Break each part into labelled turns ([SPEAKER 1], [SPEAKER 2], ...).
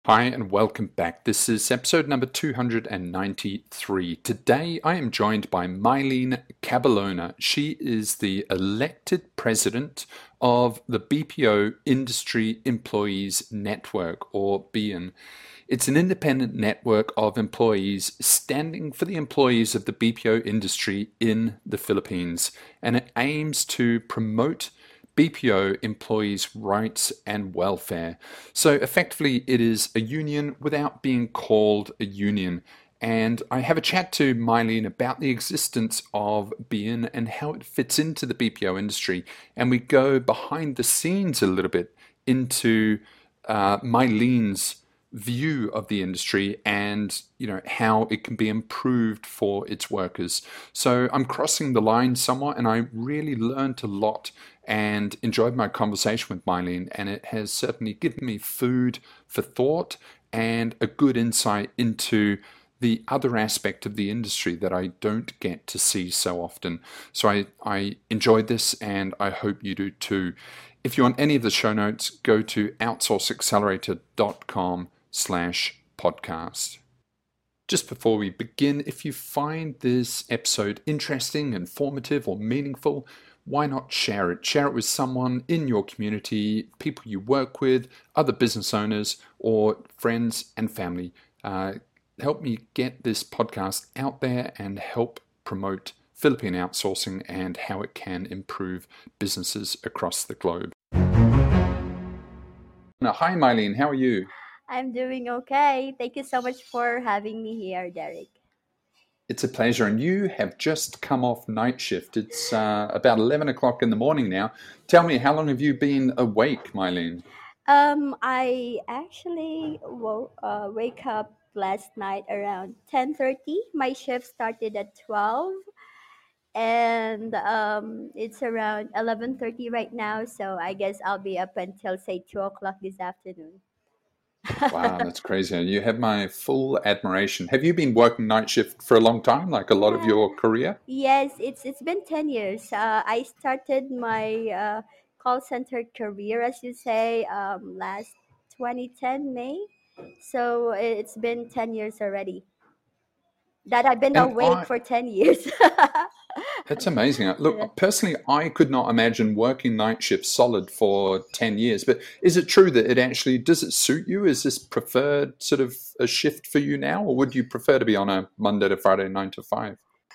[SPEAKER 1] Hi and welcome back. This is episode number 293. Today I am joined by Mylene Caballona. She is the elected president of the BPO Industry Employees Network, or BIEN. It's an independent network of employees standing for the employees of the BPO industry in the Philippines, and it aims to promote BPO employees' rights and welfare. So effectively, it is a union without being called a union. And I have a chat to Mylene about the existence of BIEN and how it fits into the BPO industry. And we go behind the scenes a little bit into Mylene's view of the industry and how it can be improved for its workers. So I'm crossing the line somewhat, and I really learned a lot and enjoyed my conversation with Mylene, and it has certainly given me food for thought and a good insight into the other aspect of the industry that I don't get to see so often. So I enjoyed this, and I hope you do too. If you want any of the show notes, go to outsourceaccelerator.com/podcast. Just before we begin, if you find this episode interesting, informative, or meaningful, why not share it? Share it with someone in your community, people you work with, other business owners, or friends and family. Help me get this podcast out there and help promote Philippine outsourcing and how it can improve businesses across the globe. Now, hi, Mylene. How are you?
[SPEAKER 2] I'm doing okay. Thank you so much for having me here, Derek.
[SPEAKER 1] It's a pleasure. And you have just come off night shift. It's about 11 o'clock in the morning now. Tell me, how long have you been awake, Mylene?
[SPEAKER 2] I actually wake up last night around 10:30. My shift started at 12, and it's around 11:30 right now. So I guess I'll be up until say 2 o'clock this afternoon.
[SPEAKER 1] Wow, that's crazy. And you have my full admiration. Have you been working night shift for a long time, like a lot of
[SPEAKER 2] Yeah.
[SPEAKER 1] your career?
[SPEAKER 2] Yes, it's been 10 years. I started my call center career, as you say, last 2010 May. So it's been 10 years already. That I've been
[SPEAKER 1] And
[SPEAKER 2] awake for 10 years.
[SPEAKER 1] That's amazing.
[SPEAKER 2] Yeah.
[SPEAKER 1] Look, personally, I could not imagine working night shifts solid for 10 years, but is it true that does it suit you? Is this preferred sort of a shift for you now, or would you prefer to be on a Monday to Friday, 9 to 5?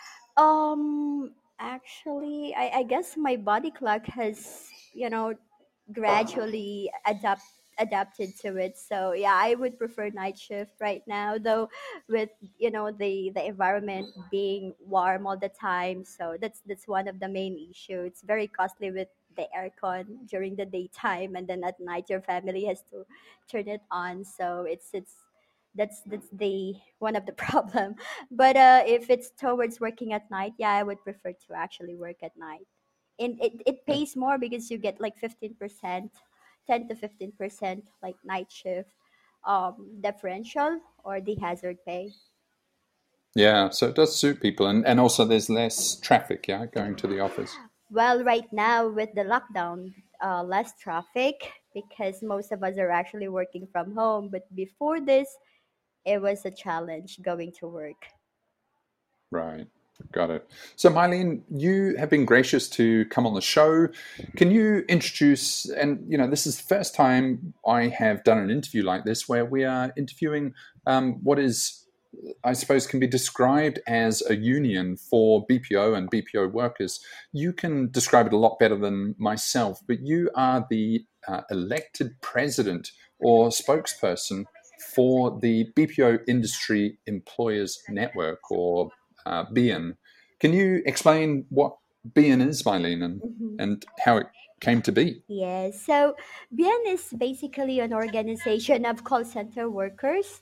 [SPEAKER 2] Actually, I guess my body clock has, gradually adapted to it. So yeah, I would prefer night shift right now, though with the environment being warm all the time. So that's one of the main issue. It's very costly with the aircon during the daytime, and then at night your family has to turn it on. So it's that's the one of the problem. But if it's towards working at night, yeah, I would prefer to actually work at night. And it
[SPEAKER 1] Yeah.
[SPEAKER 2] pays more because you get like 15%, 10 to 15% like night shift differential or the hazard pay.
[SPEAKER 1] Yeah, so it does suit people, and also there's less traffic, yeah, going to the office.
[SPEAKER 2] Well, right now with the lockdown, less traffic because most of us are actually working from home. But before this, it was a challenge going to work.
[SPEAKER 1] Right. Got it. So, Mylene, you have been gracious to come on the show. Can you introduce, and this is the first time I have done an interview like this where we are interviewing what is, I suppose, can be described as a union for BPO and BPO workers. You can describe it a lot better than myself, but you are the elected president or spokesperson for the BPO Industry Employers Network, or BIEN. Can you explain what BIEN is, Mylene, and how it came to be?
[SPEAKER 2] Yes. So BIAN is basically an organization of call center workers.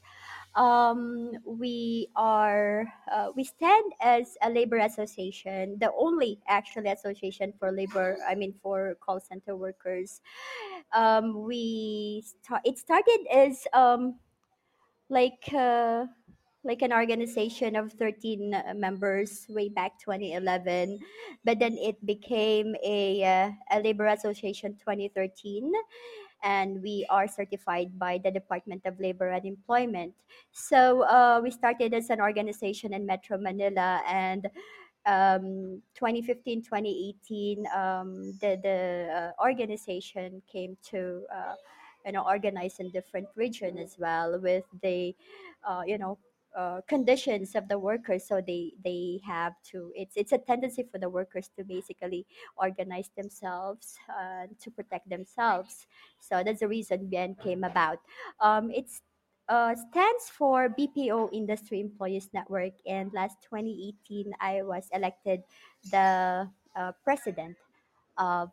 [SPEAKER 2] We stand as a labor association, the only actually association for labor. I mean for call center workers. It started as like uh, like an organization of 13 members way back 2011, but then it became a labor association 2013, and we are certified by the Department of Labor and Employment. So we started as an organization in Metro Manila, and 2015, 2018, the organization came to organize in different region as well with the conditions of the workers. So they have to, it's a tendency for the workers to basically organize themselves to protect themselves. So that's the reason BN came about. It's stands for BPO Industry Employees Network, and last 2018 I was elected the president of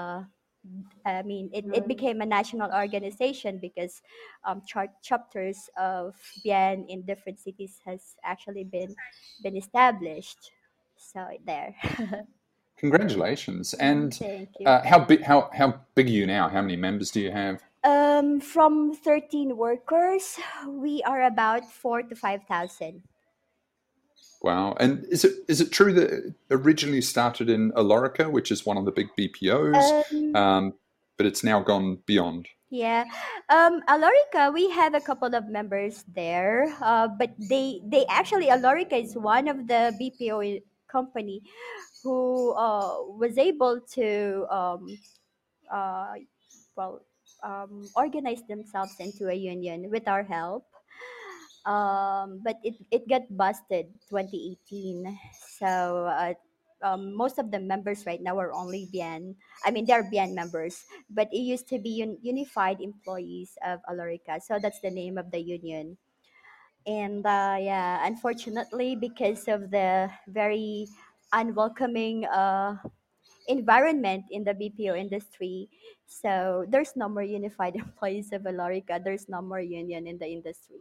[SPEAKER 2] it became a national organization because chapters of Bien in different cities has actually been established. So there.
[SPEAKER 1] Congratulations. And
[SPEAKER 2] Thank you.
[SPEAKER 1] how big are you now? How many members do you have?
[SPEAKER 2] From 13 workers, we are about 4 to 5,000.
[SPEAKER 1] Wow. And is it true that it originally started in Alorica, which is one of the big BPOs,
[SPEAKER 2] Um,
[SPEAKER 1] but it's now gone beyond?
[SPEAKER 2] Yeah. Alorica, we have a couple of members there, but they actually, Alorica is one of the BPO company who was able to uh, well organize themselves into a union with our help. But it got busted 2018. So most of the members right now are only BN. I mean, they're BN members, but it used to be Unified Employees of Alorica. So that's the name of the union. And yeah, unfortunately, because of the very unwelcoming environment in the BPO industry, so there's no more Unified Employees of Alorica. There's no more union in the industry.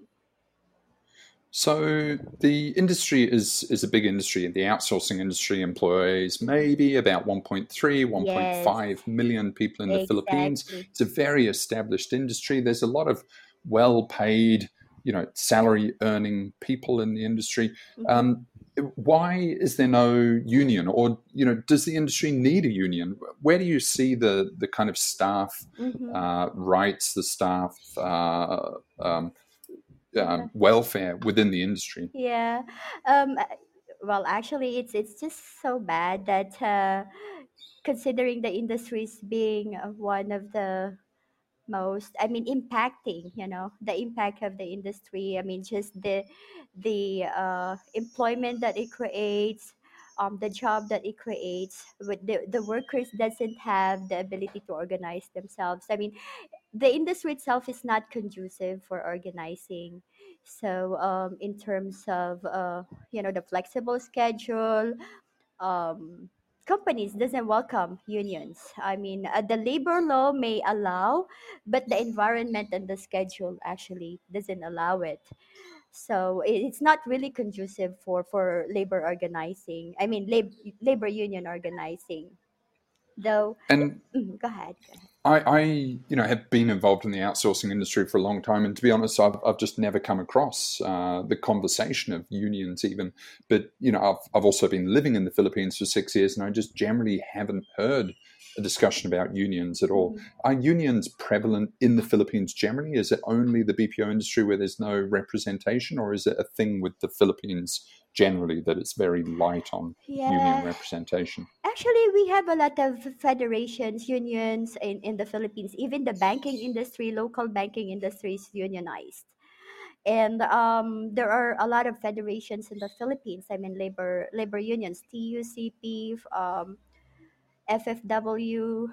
[SPEAKER 1] So the industry is a big industry. The outsourcing industry employs maybe about 1.3,
[SPEAKER 2] Yes,
[SPEAKER 1] 1.5 million people in the Philippines.
[SPEAKER 2] exactly.
[SPEAKER 1] It's a very established industry. There's a lot of well-paid, salary earning people in the industry.
[SPEAKER 2] Mhm.
[SPEAKER 1] Um, why is there no union, or does the industry need a union? Where do you see the kind of staff
[SPEAKER 2] Mm-hmm.
[SPEAKER 1] rights, the staff
[SPEAKER 2] Yeah.
[SPEAKER 1] welfare within the industry?
[SPEAKER 2] Yeah. Um, uh, well, actually, it's just so bad that considering the industries being one of the most, I mean, impacting, the impact of the industry. I mean, just the employment that it creates, the job that it creates. With the workers doesn't have the ability to organize themselves. I mean, the industry itself is not conducive for organizing. So in terms of the flexible schedule, um, companies doesn't welcome unions. I mean, the labor law may allow, but the environment and the schedule actually doesn't allow it. So it's not really conducive for labor organizing. I mean, labor union organizing. Though,
[SPEAKER 1] And
[SPEAKER 2] go ahead. Go ahead.
[SPEAKER 1] I have been involved in the outsourcing industry for a long time, and to be honest, I've just never come across the conversation of unions even. But I've also been living in the Philippines for 6 years, and I just generally haven't heard a discussion about unions at all.
[SPEAKER 2] Mhm.
[SPEAKER 1] Are unions prevalent in the Philippines generally? Is it only the BPO industry where there's no representation, or is it a thing with the Philippines generally that it's very light on union
[SPEAKER 2] Yeah.
[SPEAKER 1] representation?
[SPEAKER 2] Actually, we have a lot of federations, unions in the Philippines. Even the banking industry, local banking industry is unionized. And there are a lot of federations in the Philippines. I mean, labor unions, TUCP, FFW,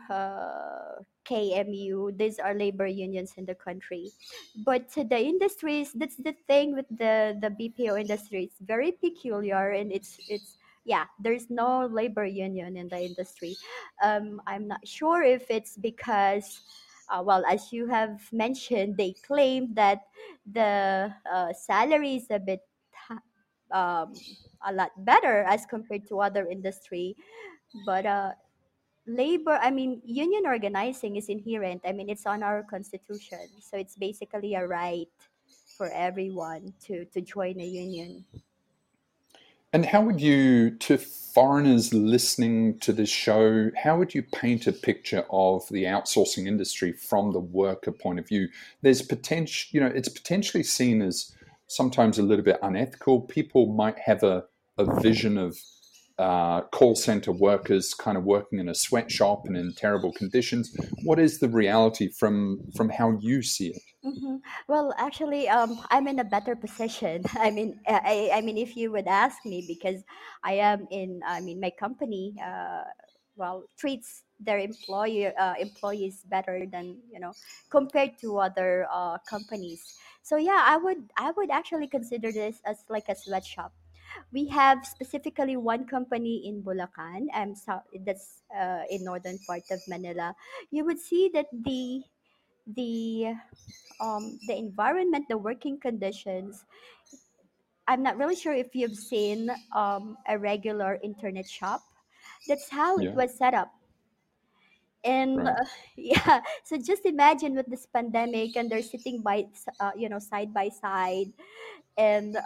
[SPEAKER 2] KMU. These are labor unions in the country. But the industries, that's the thing with the BPO industry. It's very peculiar, and it's yeah. There's no labor union in the industry. I'm not sure if it's because. Well, as you have mentioned, they claim that the salary is a bit um, a lot better as compared to other industry, but labor, I mean, union organizing is inherent. I mean, it's on our constitution, so it's basically a right for everyone to join a union.
[SPEAKER 1] And how would you, to foreigners listening to this show, how would you paint a picture of the outsourcing industry from the worker point of view? There's potential, it's potentially seen as sometimes a little bit unethical. People might have a vision of call center workers kind of working in a sweatshop and in terrible conditions. What is the reality from how you see it?
[SPEAKER 2] Hmm. Well, actually, I'm in a better position. I mean, if you would ask me, because my company, treats their employees better than compared to other companies. So yeah, I would actually consider this as like a sweatshop. We have specifically one company in Bulacan. That's in northern part of Manila. You would see that the the environment, the working conditions. I'm not really sure if you've seen a regular internet shop. That's how it
[SPEAKER 1] Yeah,
[SPEAKER 2] was set up. And
[SPEAKER 1] right,
[SPEAKER 2] yeah, so just imagine with this pandemic, and they're sitting side by side, and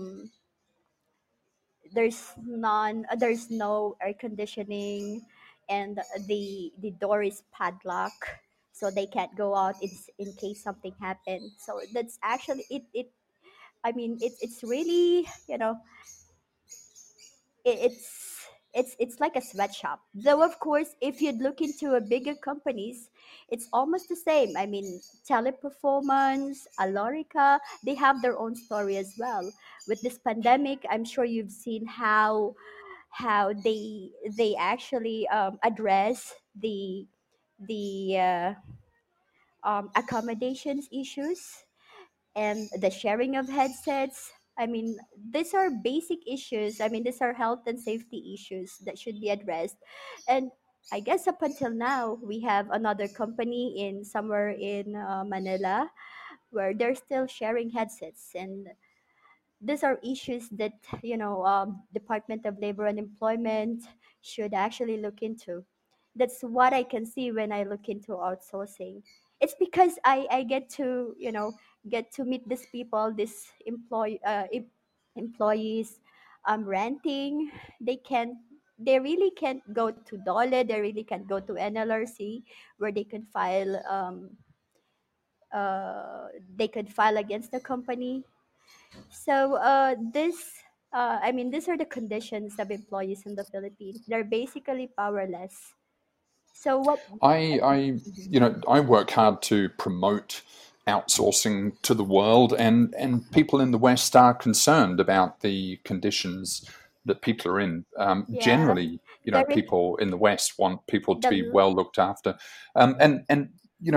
[SPEAKER 2] there's no air conditioning, and the door is padlocked, so they can't go out in case something happened. So that's actually it. I mean, it's really, it's like a sweatshop. Though of course, if you'd look into a bigger companies, it's almost the same. I mean, Teleperformance, Alorica, they have their own story as well. With this pandemic, I'm sure you've seen how they actually address the accommodations issues and the sharing of headsets. I mean, these are basic issues. I mean, these are health and safety issues that should be addressed. And I guess up until now, we have another company in somewhere in Manila where they're still sharing headsets, and these are issues that Department of Labor and Employment should actually look into. That's what I can see when I look into outsourcing. It's because I get to get to meet these people, these employees, ranting. They really can't go to Dole. They really can't go to NLRC where they could file against the company. So these are the conditions of employees in the Philippines. They're basically powerless. So what?
[SPEAKER 1] I work hard to promote outsourcing to the world, and people in the West are concerned about the conditions that people are in.
[SPEAKER 2] Yeah,
[SPEAKER 1] Generally,
[SPEAKER 2] the
[SPEAKER 1] people in the West want people to be
[SPEAKER 2] the
[SPEAKER 1] well looked after, and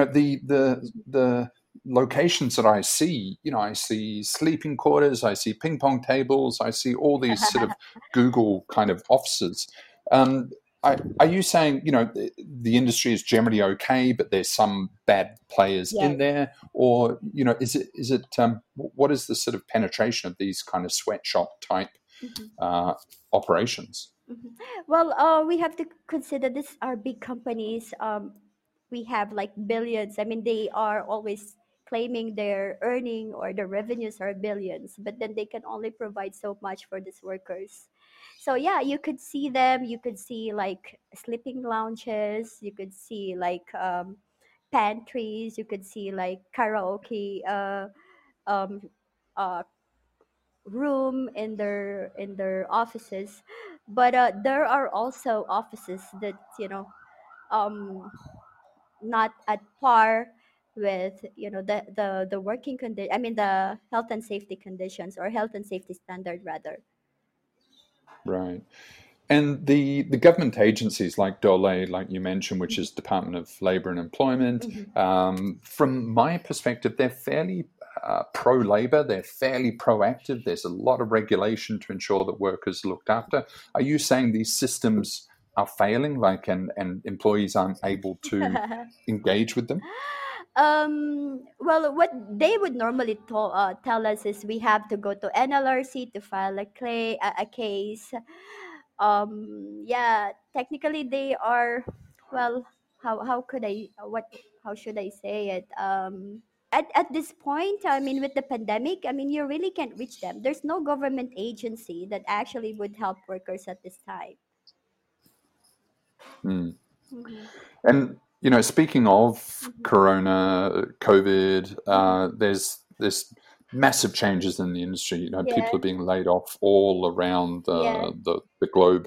[SPEAKER 1] the locations that I see, I see sleeping quarters, I see ping pong tables, I see all these sort of Google kind of offices. Um, are you saying the industry is generally okay, but there's some bad players in
[SPEAKER 2] yes.
[SPEAKER 1] there, or is it what is the sort of penetration of these kind of sweatshop type
[SPEAKER 2] Mhm,
[SPEAKER 1] uh, operations?
[SPEAKER 2] mhm. Well, we have to consider these are big companies. We have like billions. I mean, they are always claiming their earning or their revenues are billions, but then they can only provide so much for these workers. So yeah, you could see them. You could see like sleeping lounges. You could see like pantries. You could see like karaoke um, uh, room in their offices. But there are also offices that um, not at par with the working condition. I mean, the health and safety conditions, or health and safety standard rather.
[SPEAKER 1] Right. And the government agencies like DOLE, like you mentioned, which
[SPEAKER 2] Mhm,
[SPEAKER 1] is Department of Labor and Employment,
[SPEAKER 2] mhm.
[SPEAKER 1] from my perspective, they're fairly pro labor. They're fairly proactive. There's a lot of regulation to ensure that workers are looked after. Are you saying these systems are failing, like, and employees aren't able to engage with them?
[SPEAKER 2] Well, what they would normally tell us is we have to go to NLRC to file a case. Yeah, technically they are, well, how could I what how should I say it? at this point, I mean, with the pandemic, I mean, you really can't reach them. There's no government agency that actually would help workers at this time.
[SPEAKER 1] Mm.
[SPEAKER 2] Hmm.
[SPEAKER 1] And speaking of
[SPEAKER 2] Hmm.
[SPEAKER 1] Corona, COVID,
[SPEAKER 2] Hmm.
[SPEAKER 1] there's massive changes in the industry. People are
[SPEAKER 2] Yes,
[SPEAKER 1] being laid off all around
[SPEAKER 2] yes,
[SPEAKER 1] the globe,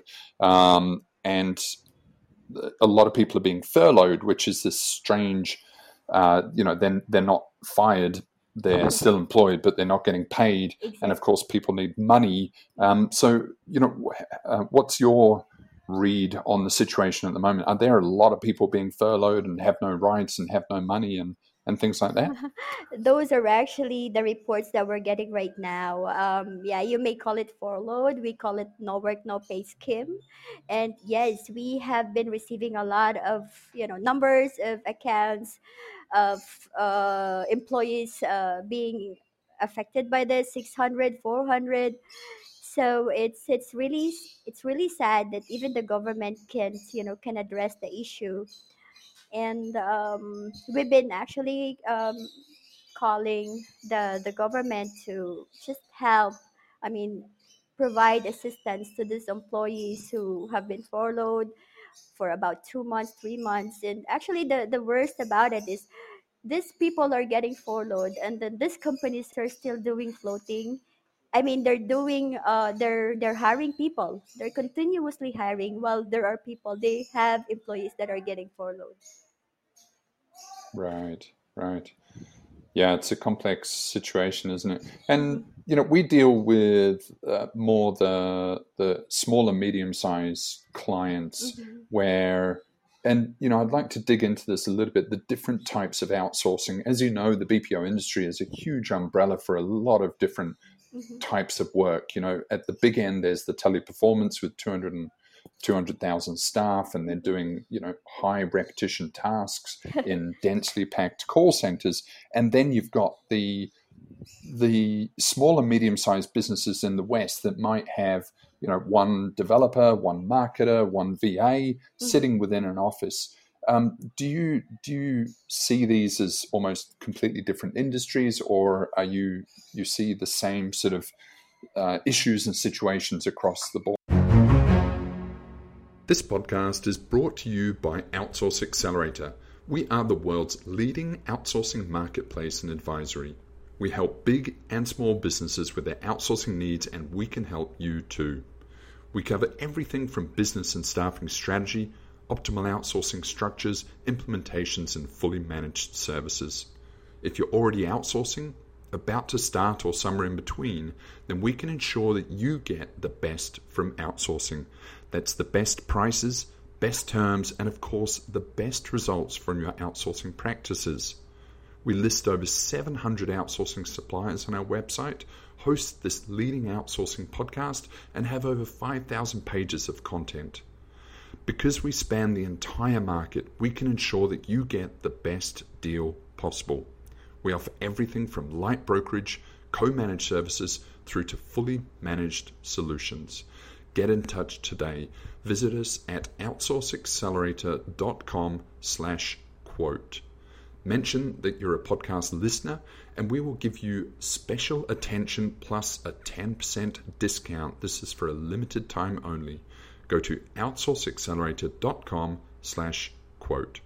[SPEAKER 1] and a lot of people are being furloughed, which is this strange. Then they're not fired; they're still employed, but they're not getting paid. And of
[SPEAKER 2] exactly.
[SPEAKER 1] course, people need money.
[SPEAKER 2] Mhm.
[SPEAKER 1] So, what's your read on the situation at the moment? Are there a lot of people being furloughed and have no rights and have no money and things like that?
[SPEAKER 2] Those are actually the reports that we're getting right now. Yeah, you may call it furloughed. We call it no work, no pay scheme. And yes, we have been receiving a lot of numbers of accounts of employees being affected by this 600, 400. So it's really sad that even the government can address the issue. And we've been actually calling the government to just help, I mean, provide assistance to these employees who have been furloughed for about 2 months, 3 months. And actually the worst about it is these people are getting furloughed and then these companies are still doing floating. I mean, they're hiring people, they're continuously hiring while there are people, they have employees that are getting furloughed.
[SPEAKER 1] Right, right. Yeah, it's a complex situation, isn't it? And
[SPEAKER 2] Mhm.
[SPEAKER 1] we deal with more the small and medium sized clients
[SPEAKER 2] Mhm.
[SPEAKER 1] where, and I'd like to dig into this a little bit. The different types of outsourcing, as you know, the BPO industry is a huge umbrella for a lot of different
[SPEAKER 2] Mhm.
[SPEAKER 1] types of work. At the big end, there's the teleperformance with 200,000 staff, and they're doing, high repetition tasks in densely packed call centers. And then you've got the small and medium sized businesses in the West that might have, one developer, one marketer, one VA
[SPEAKER 2] Mhm.
[SPEAKER 1] sitting within an office. Do you see these as almost completely different industries, or are you see the same sort of issues and situations across the board? This podcast is brought to you by Outsource Accelerator. We are the world's leading outsourcing marketplace and advisory. We help big and small businesses with their outsourcing needs, and we can help you too. We cover everything from business and staffing strategy, optimal outsourcing structures, implementations, and fully managed services. If you're already outsourcing, about to start, or somewhere in between, then we can ensure that you get the best from outsourcing. That's the best prices, best terms, and of course, the best results from your outsourcing practices. We list over 700 outsourcing suppliers on our website, host this leading outsourcing podcast, and have over 5,000 pages of content. Because we span the entire market, we can ensure that you get the best deal possible. We offer everything from light brokerage, co-managed services, through to fully managed solutions. Get in touch today. Visit us at outsourceaccelerator.com/quote. Mention that you're a podcast listener, and we will give you special attention plus a 10% discount. This is for a limited time only. Go to outsourceaccelerator.com/quote.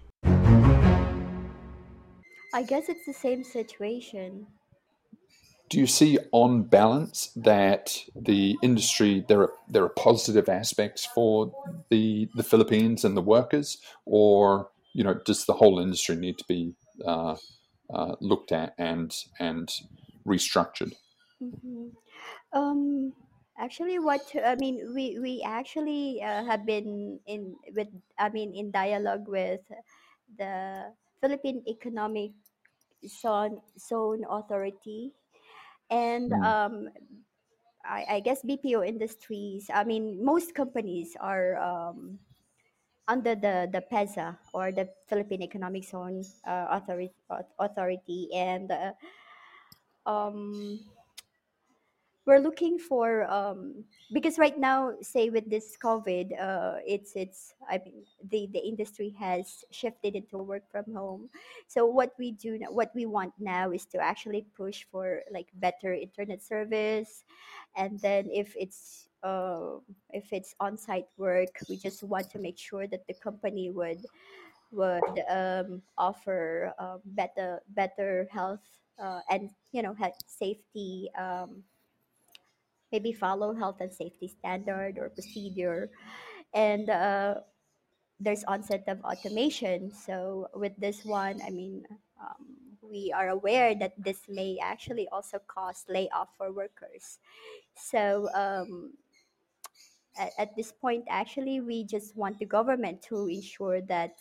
[SPEAKER 2] I guess it's the same situation.
[SPEAKER 1] Do you see, on balance, that the industry, there are positive aspects for the Philippines and the workers, or does the whole industry need to be looked at and restructured?
[SPEAKER 2] Mhm. Um, Actually, what I mean, we actually have been in dialogue with the Philippine Economic Zone Authority, and
[SPEAKER 1] Mm,
[SPEAKER 2] I guess BPO industries. I mean, most companies are under the PEZA, or the Philippine Economic Zone Authority, and um, we're looking for because right now, say with this COVID, it's I mean the industry has shifted into work from home. So what we do what we want now is to actually push for like better internet service, and then if it's on-site work, we just want to make sure that the company would offer better health and health safety, maybe follow health and safety standard or procedure, and there's onset of automation. So with this one, I mean, we are aware that this may actually also cause layoff for workers. So at this point, actually, we just want the government to ensure that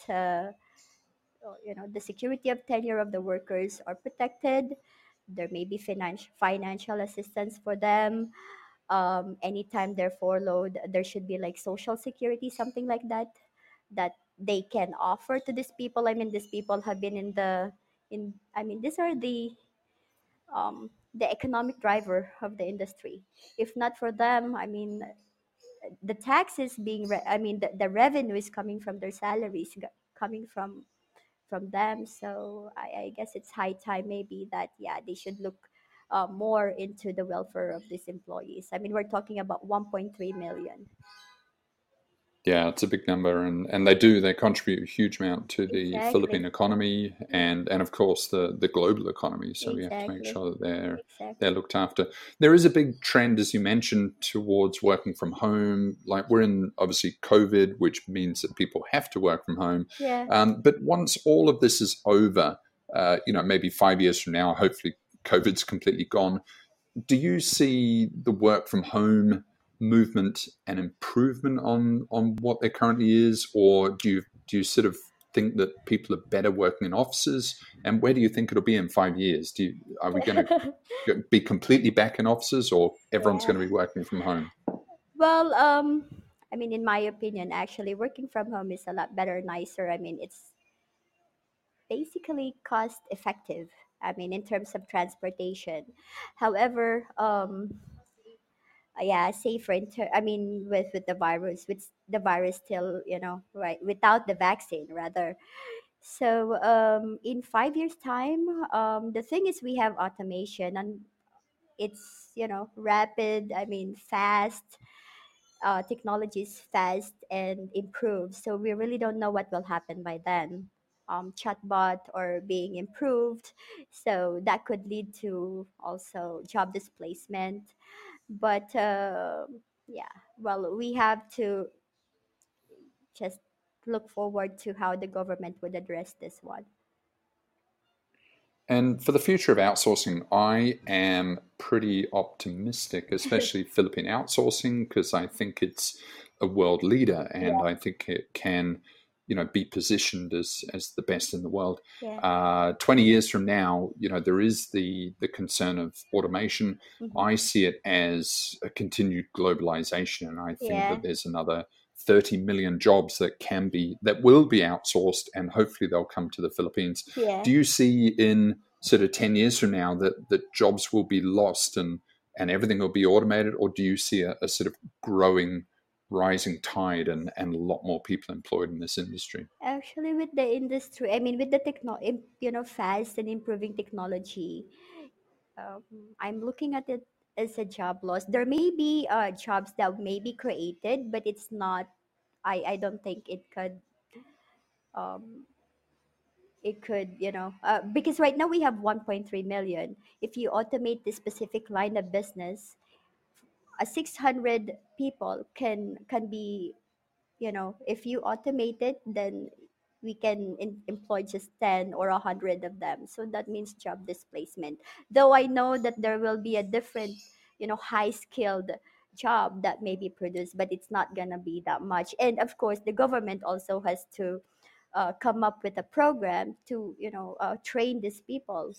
[SPEAKER 2] the security of tenure of the workers are protected. There may be financial assistance for them. Anytime they're furloughed, there should be like social security, something like that, that they can offer to these people. I mean, these people have been in I mean, these are the economic driver of the industry. If not for them, I mean, the taxes I mean, the revenue is coming from their salaries, coming from them. So I guess it's high time maybe that, yeah, they should look more into the welfare of these employees. I mean, we're talking about 1.3 million.
[SPEAKER 1] Yeah, it's a big number, and they contribute a huge amount to the
[SPEAKER 2] Exactly.
[SPEAKER 1] Philippine economy
[SPEAKER 2] Yeah,
[SPEAKER 1] and of course the global economy. So we have to make
[SPEAKER 2] exactly.
[SPEAKER 1] sure that they're
[SPEAKER 2] Exactly.
[SPEAKER 1] looked after. There is a big trend, as you mentioned, towards working from home. Like we're in obviously COVID, which means that people have to work from home.
[SPEAKER 2] Yeah.
[SPEAKER 1] But once all of this is over, maybe 5 years from now, hopefully COVID's completely gone. Do you see the work from home movement an improvement on what there currently is, or do you sort of think that people are better working in offices? And where do you think it'll be in 5 years? Are we going to be completely back in offices, or everyone's
[SPEAKER 2] Yeah.
[SPEAKER 1] going to be working from home?
[SPEAKER 2] Well, I mean, in my opinion, actually, working from home is a lot better, nicer. I mean, it's basically cost effective. I mean, in terms of transportation. However, yeah, safer I mean, with the virus, with the virus still, right, without the vaccine rather. So in 5 years time, the thing is we have automation, and it's rapid, I mean fast. Technology is fast and improved, so we really don't know what will happen by then. Chatbot or being improved, so that could lead to also job displacement. But yeah, well, we have to just look forward to how the government would address this one.
[SPEAKER 1] And for the future of outsourcing, I am pretty optimistic, especially Philippine outsourcing, because I think it's a world leader, and
[SPEAKER 2] Yeah,
[SPEAKER 1] I think it can, be positioned as the best in the world.
[SPEAKER 2] yeah.
[SPEAKER 1] 20 years from now, there is the concern of automation.
[SPEAKER 2] Hmm.
[SPEAKER 1] I see it as a continued globalization, and I think
[SPEAKER 2] Yeah,
[SPEAKER 1] that there's another 30 million jobs that will be outsourced, and hopefully they'll come to the Philippines.
[SPEAKER 2] yeah.
[SPEAKER 1] Do you see in sort of 10 years from now that jobs will be lost and everything will be automated, or do you see a sort of growing, rising tide and a lot more people employed in this industry?
[SPEAKER 2] Actually, with the industry, I mean, with the fast and improving technology, um, I'm looking at it as a job loss. There may be jobs that may be created, but it's not. I don't think um, it could, because right now we have 1.3 million. If you automate this specific line of business, 600 people can be, if you automate it, then we can employ just 10 or 100 of them. So that means job displacement. Though I know that there will be a different, high skilled job that may be produced, but it's not going to be that much. And of course, the government also has to come up with a program to, train these people.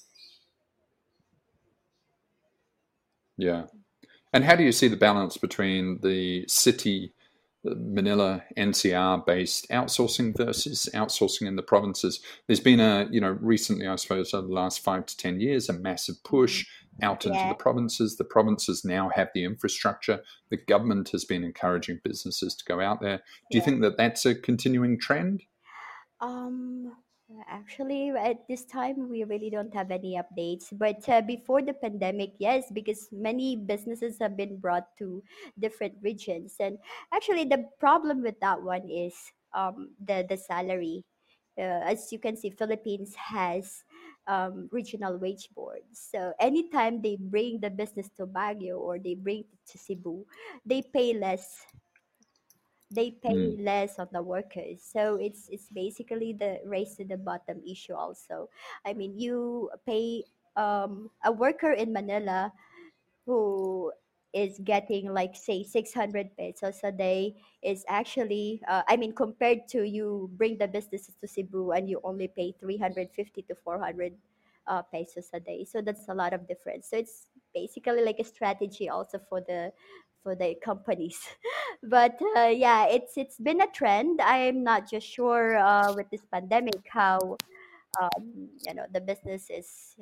[SPEAKER 1] Yeah. And how do you see the balance between the city Manila NCR based outsourcing versus outsourcing in the provinces. There's been a, recently, I suppose, over the last 5 to 10 years, a massive
[SPEAKER 2] Mhm.
[SPEAKER 1] push out into the
[SPEAKER 2] Yeah,
[SPEAKER 1] provinces. The provinces now have the infrastructure. The government has been encouraging businesses to go out there. Do you
[SPEAKER 2] yeah.
[SPEAKER 1] think that that's a continuing trend?
[SPEAKER 2] Um, Actually, at this time, we really don't have any updates. But before the pandemic, yes, because many businesses have been brought to different regions. And actually, the problem with that one is the salary. As you can see, Philippines has regional wage boards. So anytime they bring the business to Baguio or they bring it to Cebu, they pay less
[SPEAKER 1] Mm.
[SPEAKER 2] on the workers. So it's basically the race to the bottom issue also. I mean, you pay a worker in Manila who is getting like say 600 pesos a day is actually I mean, compared to you bring the businesses to Cebu and you only pay 350 to 400 pesos a day, so that's a lot of difference. So it's basically like a strategy also for the companies. But yeah, it's been a trend. I'm not just sure with this pandemic how the business is,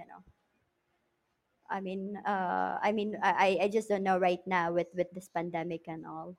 [SPEAKER 2] I just don't know right now with this pandemic and all.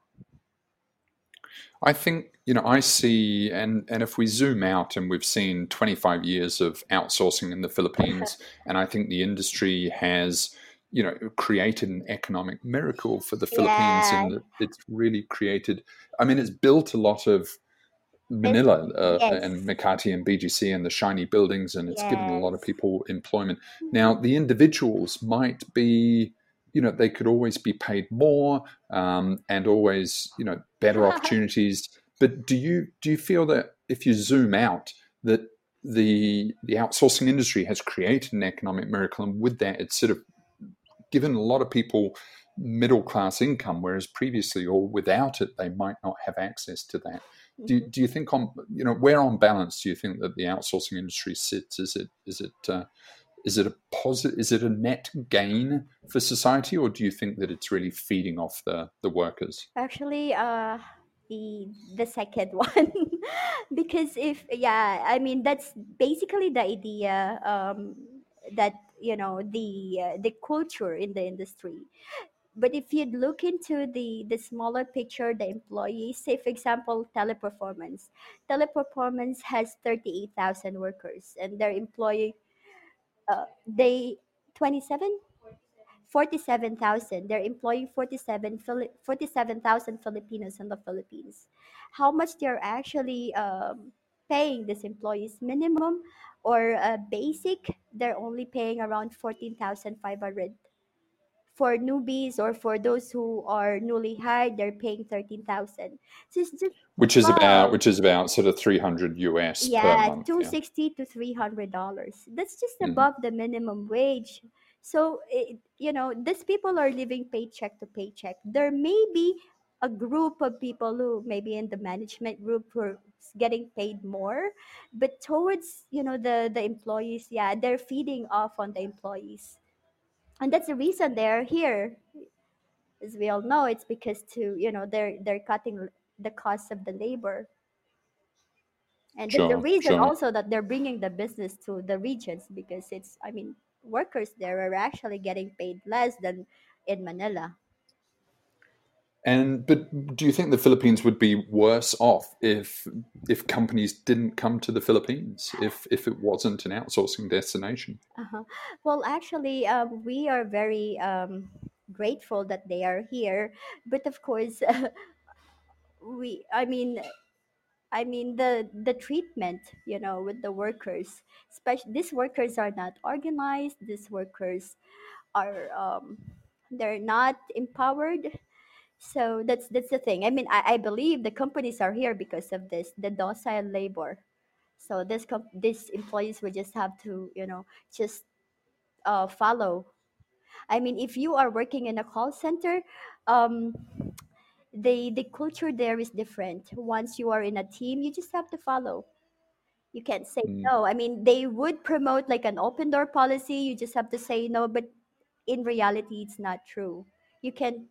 [SPEAKER 1] I think, I see, and if we zoom out and we've seen 25 years of outsourcing in the Philippines, and I think the industry has, created an economic miracle for the Philippines
[SPEAKER 2] Yeah,
[SPEAKER 1] in that it's really created, I mean, it's built a lot of
[SPEAKER 2] it's
[SPEAKER 1] Manila and
[SPEAKER 2] yes,
[SPEAKER 1] Makati and BGC and the shiny buildings, and it's given a lot of
[SPEAKER 2] yes.
[SPEAKER 1] people employment. Now,
[SPEAKER 2] Mhm.
[SPEAKER 1] the individuals might be, they could always be paid more and always, better opportunities. But do you feel that if you zoom out, that the outsourcing industry has created an economic miracle, and with that, it's sort of given a lot of people middle class income, whereas previously or without it, they might not have access to that. Do you think on where on balance do you think that the outsourcing industry sits? Is it a positive? Is it a net gain for society, or do you think that it's really feeding off the workers?
[SPEAKER 2] Actually, the second one, because if yeah, I mean that's basically the idea that the culture in the industry. But if you look into the smaller picture, the employees, say for example, Teleperformance has 38,000 workers, and they're employing they 27 47,000. They're employing 47,000 Filipinos in the Philippines. How much they're actually paying these employees minimum or basic? They're only paying around 14,500. For newbies or for those who are newly hired, they're paying 13,000. So it's just
[SPEAKER 1] Which is about
[SPEAKER 2] above.
[SPEAKER 1] which is about sort of 300 US per
[SPEAKER 2] Yeah,
[SPEAKER 1] month. Yeah.
[SPEAKER 2] 260 to $300. That's just
[SPEAKER 1] Mm.
[SPEAKER 2] above the minimum wage. So, these people are living paycheck to paycheck. There may be a group of people who maybe in the management group who are getting paid more, but towards, the employees, yeah, they're feeding off on the employees. And that's the reason they're here. As we all know, it's because they're cutting the cost of the labor. And that's the
[SPEAKER 1] Sure,
[SPEAKER 2] reason
[SPEAKER 1] sure.
[SPEAKER 2] also that they're bringing the business to the regions because I mean, workers there are actually getting paid less than in Manila.
[SPEAKER 1] But do you think the Philippines would be worse off if companies didn't come to the Philippines, if it wasn't an outsourcing destination?
[SPEAKER 2] Uh-huh. Well, actually, we are very grateful that they are here, but of course, we. I mean the treatment, with the workers, especially these workers are not organized. These workers are they're not empowered. So that's the thing. I mean, I believe the companies are here because of this, the docile labor. So these employees will just have to, just follow. I mean, if you are working in a call center, um, the culture there is different. Once you are in a team, you just have to follow. You can't say
[SPEAKER 1] Mm.
[SPEAKER 2] no. I mean, they would promote like an open door policy. You just have to say no, but in reality, it's not true. You can't,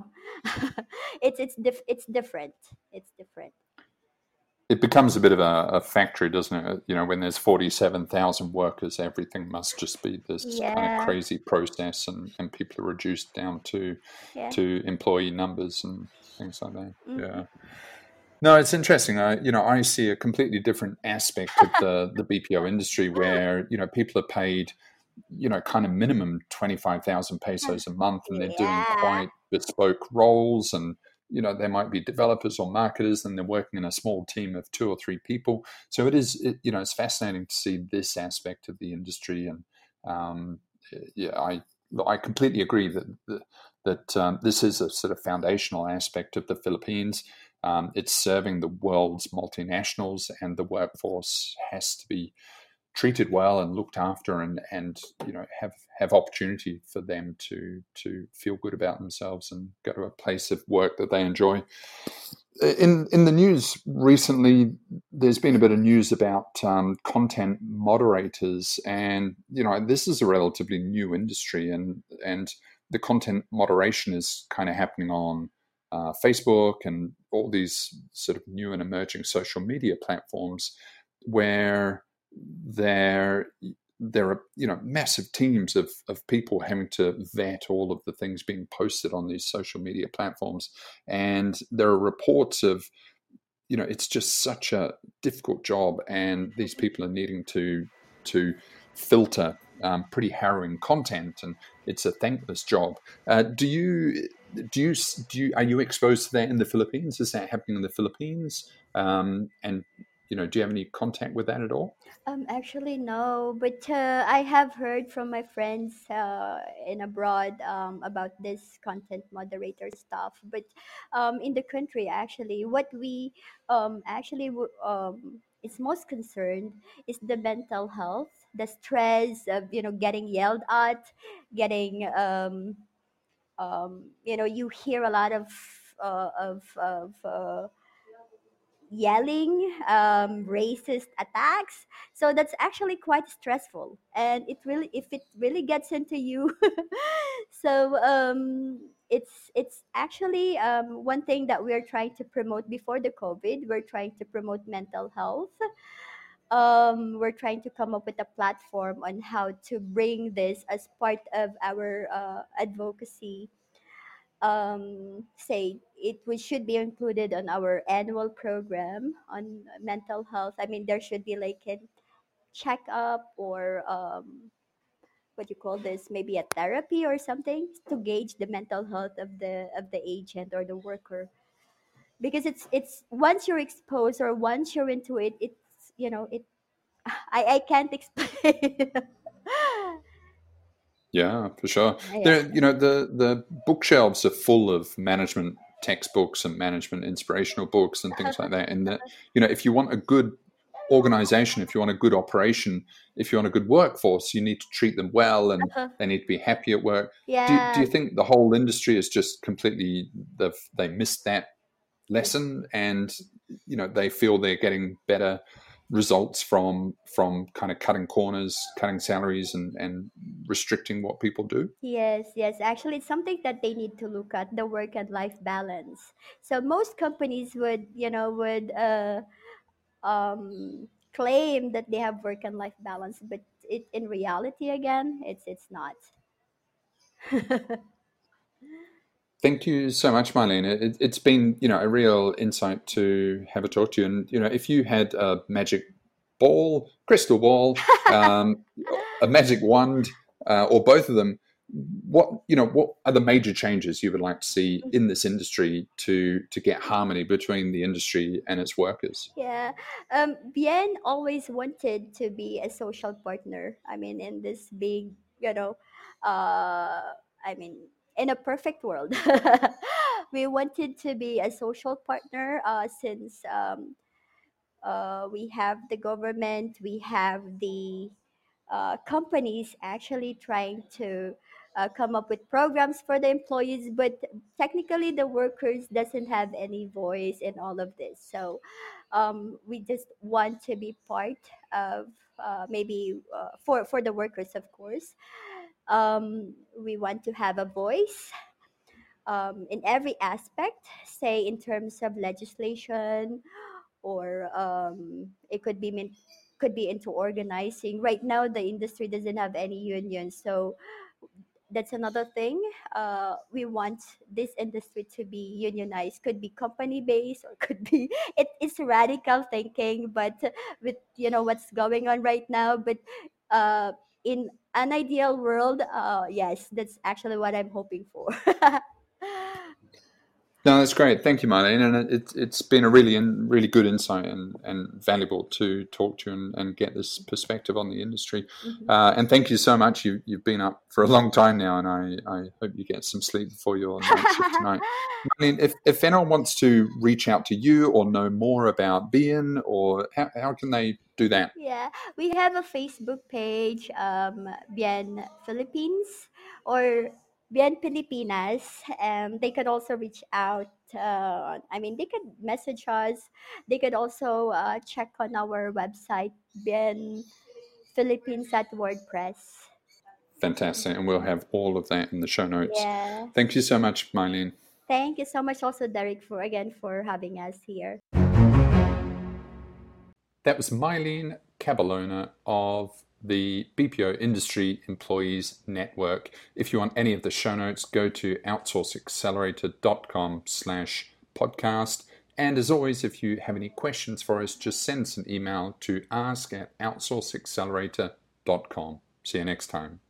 [SPEAKER 2] it's different. It's different.
[SPEAKER 1] It becomes a bit of a factory, doesn't it? When there's 47,000 workers, everything must just be this kind of
[SPEAKER 2] Yeah.
[SPEAKER 1] crazy process, and people are reduced down to
[SPEAKER 2] Yeah.
[SPEAKER 1] employee numbers and things like that.
[SPEAKER 2] Hmm.
[SPEAKER 1] Yeah. No, it's interesting. I see a completely different aspect of the BPO industry where, people are paid, kind of minimum 25,000 pesos a month, and they're doing
[SPEAKER 2] Yeah.
[SPEAKER 1] quite bespoke roles. And, there might be developers or marketers, and they're working in a small team of two or three people. So it's fascinating to see this aspect of the industry. And, um, yeah, I completely agree that this is a sort of foundational aspect of the Philippines. It's serving the world's multinationals, and the workforce has to be treated well and looked after, and have opportunity for them to feel good about themselves and go to a place of work that they enjoy. In the news recently, there's been a bit of news about content moderators, and this is a relatively new industry, and the content moderation is kind of happening on Facebook and all these sort of new and emerging social media platforms, where there there are massive teams of people having to vet all of the things being posted on these social media platforms. And there are reports of, it's just such a difficult job, and these people are needing to filter pretty harrowing content, and it's a thankless job. Do you are you exposed to that in the Philippines? Is that happening in the Philippines? And do you have any contact with that at all?
[SPEAKER 2] Actually, no, but I have heard from my friends in abroad about this content moderator stuff. But in the country, actually, what we is most concerned is the mental health, the stress of getting yelled at, getting you hear a lot of yelling, racist attacks. So that's actually quite stressful, and if it really gets into you, so it's actually one thing that we're trying to promote before the COVID. We're trying to promote mental health. We're trying to come up with a platform on how to bring this as part of our advocacy. Say should be included on our annual program on mental health. I mean, there should be like a checkup or what you call this, maybe a therapy or something to gauge the mental health of the agent or the worker, because it's once you're exposed or once you're into it, it's it. I can't explain.
[SPEAKER 1] Yeah, for sure.
[SPEAKER 2] Yeah.
[SPEAKER 1] The bookshelves are full of management textbooks and management inspirational books and things like that. And that, if you want a good organization, if you want a good operation, if you want a good workforce, you need to treat them well, and they need to be happy at work. Do
[SPEAKER 2] Yeah.
[SPEAKER 1] you think the whole industry is just completely, they missed that lesson, and they feel they're getting better results from kind of cutting corners, cutting salaries, and restricting what people do?
[SPEAKER 2] Yes, yes. Actually, it's something that they need to look at, the work and life balance. So most companies would claim that they have work and life balance, but in reality, again, it's not.
[SPEAKER 1] Thank you so much, Marlene. It's been, a real insight to have a talk to you. And, if you had a magic ball, crystal ball, a magic wand, or both of them, what are the major changes you would like to see in this industry to get harmony between the industry and its workers?
[SPEAKER 2] Yeah. Bien always wanted to be a social partner. I mean, in this big, I mean, in a perfect world, we wanted to be a social partner since we have the government, we have the companies actually trying to come up with programs for the employees, but technically the workers doesn't have any voice in all of this. So we just want to be part of maybe for the workers, of course. We want to have a voice. in every aspect, say in terms of legislation, or it could be into organizing. Right now, the industry doesn't have any union, so that's another thing. We want this industry to be unionized. Could be company based, or could be it's radical thinking, but with what's going on right now. But uh, in an ideal world, yes, that's actually what I'm hoping for.
[SPEAKER 1] No, that's great. Thank you, Marlene. And it's been a really good insight and valuable to talk to and get this perspective on the industry.
[SPEAKER 2] Mhm.
[SPEAKER 1] And thank you so much. You've been up for a long time now, and I hope you get some sleep before your night shift tonight. Marlene, if anyone wants to reach out to you or know more about Bien, or how can they do that?
[SPEAKER 2] Yeah, we have a Facebook page, Bien Philippines or Bien Pilipinas. They could also reach out. They could message us. They could also check on our website, Bien Philippines at WordPress.
[SPEAKER 1] Fantastic. And we'll have all of that in the show notes.
[SPEAKER 2] Yeah.
[SPEAKER 1] Thank you so much, Marlene.
[SPEAKER 2] Thank you so much, also Derek, for having us here.
[SPEAKER 1] That was Mylene Caballona of the BPO Industry Employees Network. If you want any of the show notes, go to outsourceaccelerator.com/podcast. And as always, if you have any questions for us, just send us an email to ask@outsourceaccelerator.com. See you next time.